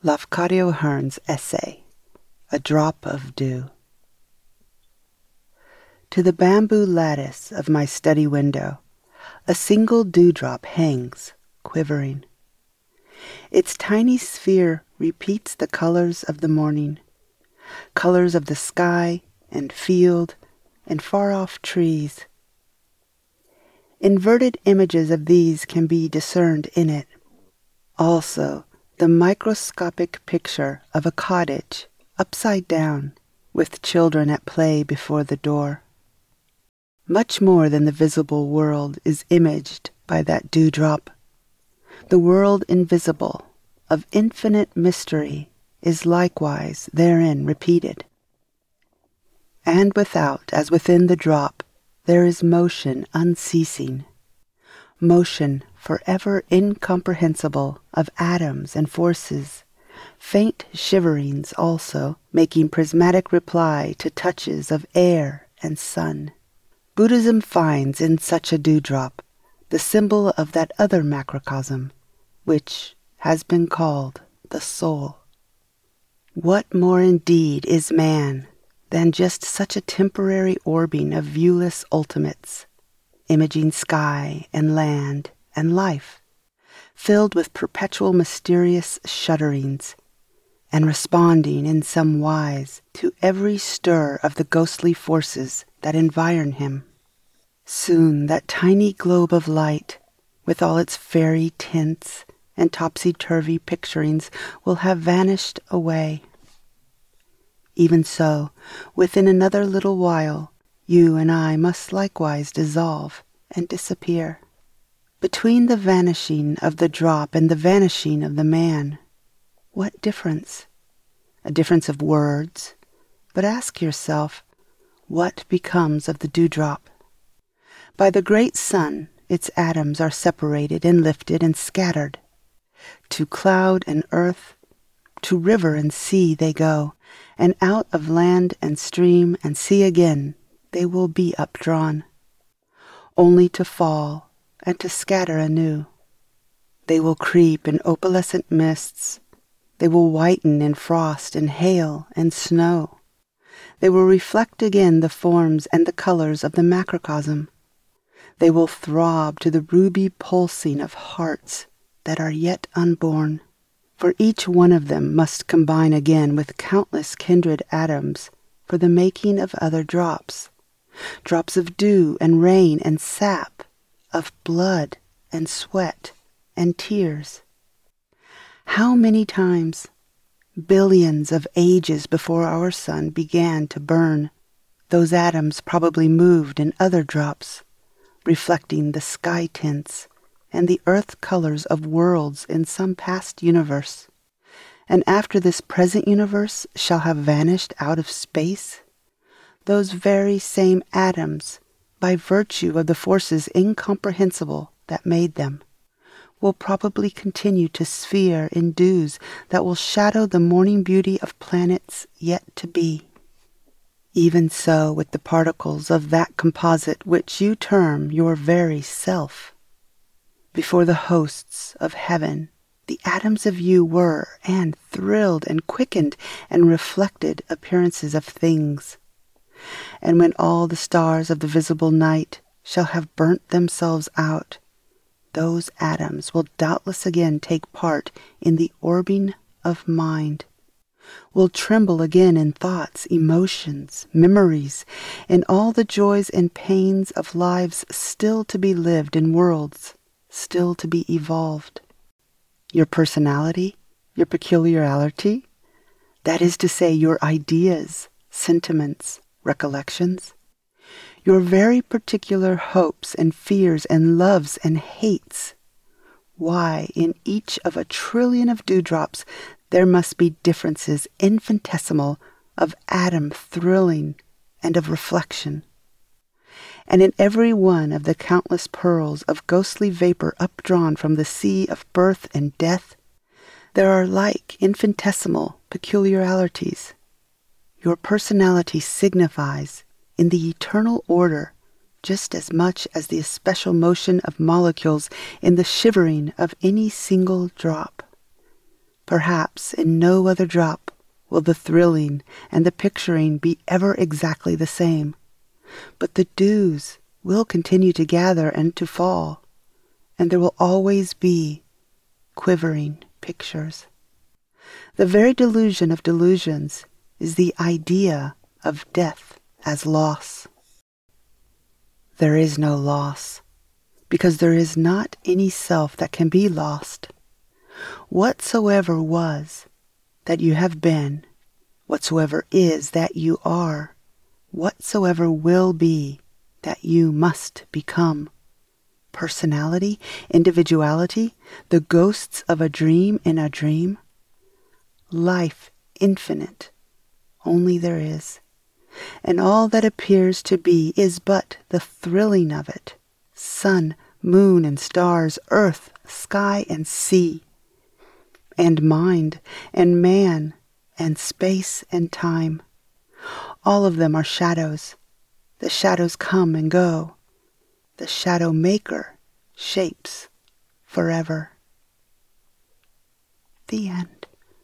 Lafcadio Hearn's essay, A Drop of Dew. To the bamboo lattice of my study window, a single dewdrop hangs, quivering. Its tiny sphere repeats the colors of the morning, colors of the sky and field and far-off trees. Inverted images of these can be discerned in it. Also, the microscopic picture of a cottage, upside down, with children at play before the door. Much more than the visible world is imaged by that dewdrop. The world invisible, of infinite mystery, is likewise therein repeated. And without, as within the drop, there is motion unceasing, motion forever incomprehensible of atoms and forces, faint shiverings also, making prismatic reply to touches of air and sun. Buddhism finds in such a dewdrop the symbol of that other macrocosm, which has been called the soul. What more indeed is man than just such a temporary orbing of viewless ultimates, imaging sky and land and life, filled with perpetual mysterious shudderings, and responding in some wise to every stir of the ghostly forces that environ him. Soon that tiny globe of light, with all its fairy tints and topsy-turvy picturings, will have vanished away. Even so, within another little while, you and I must likewise dissolve and disappear. Between the vanishing of the drop and the vanishing of the man, what difference? A difference of words, but ask yourself, what becomes of the dewdrop? By the great sun, its atoms are separated and lifted and scattered. To cloud and earth, to river and sea they go, and out of land and stream and sea again they will be updrawn, only to fall and to scatter anew. They will creep in opalescent mists. They will whiten in frost and hail and snow. They will reflect again the forms and the colors of the macrocosm. They will throb to the ruby pulsing of hearts that are yet unborn. For each one of them must combine again with countless kindred atoms for the making of other drops, drops of dew and rain and sap, of blood and sweat and tears. How many times, billions of ages before our sun began to burn, those atoms probably moved in other drops, reflecting the sky tints and the earth colors of worlds in some past universe, and after this present universe shall have vanished out of space, those very same atoms, by virtue of the forces incomprehensible that made them, will probably continue to sphere in dews that will shadow the morning beauty of planets yet to be. Even so with the particles of that composite which you term your very self. Before the hosts of heaven, the atoms of you were and thrilled and quickened and reflected appearances of things. And when all the stars of the visible night shall have burnt themselves out, those atoms will doubtless again take part in the orbing of mind, will tremble again in thoughts, emotions, memories, in all the joys and pains of lives still to be lived in worlds, still to be evolved. Your personality, your peculiarity, that is to say, your ideas, sentiments, recollections, your very particular hopes and fears and loves and hates. Why, in each of a trillion of dewdrops, there must be differences infinitesimal of atom thrilling and of reflection. And in every one of the countless pearls of ghostly vapor updrawn from the sea of birth and death, there are like infinitesimal peculiarities. Your personality signifies, in the eternal order, just as much as the especial motion of molecules in the shivering of any single drop. Perhaps in no other drop will the thrilling and the picturing be ever exactly the same, but the dews will continue to gather and to fall, and there will always be quivering pictures. The very delusion of delusions is the idea of death as loss. There is no loss, because there is not any self that can be lost. Whatsoever was that you have been, whatsoever is that you are, whatsoever will be that you must become. Personality, individuality, the ghosts of a dream in a dream. Life infinite, only there is. And all that appears to be is but the thrilling of it. Sun, moon, and stars, earth, sky, and sea. And mind, and man, and space, and time. All of them are shadows. The shadows come and go. The shadow maker shapes forever. The end.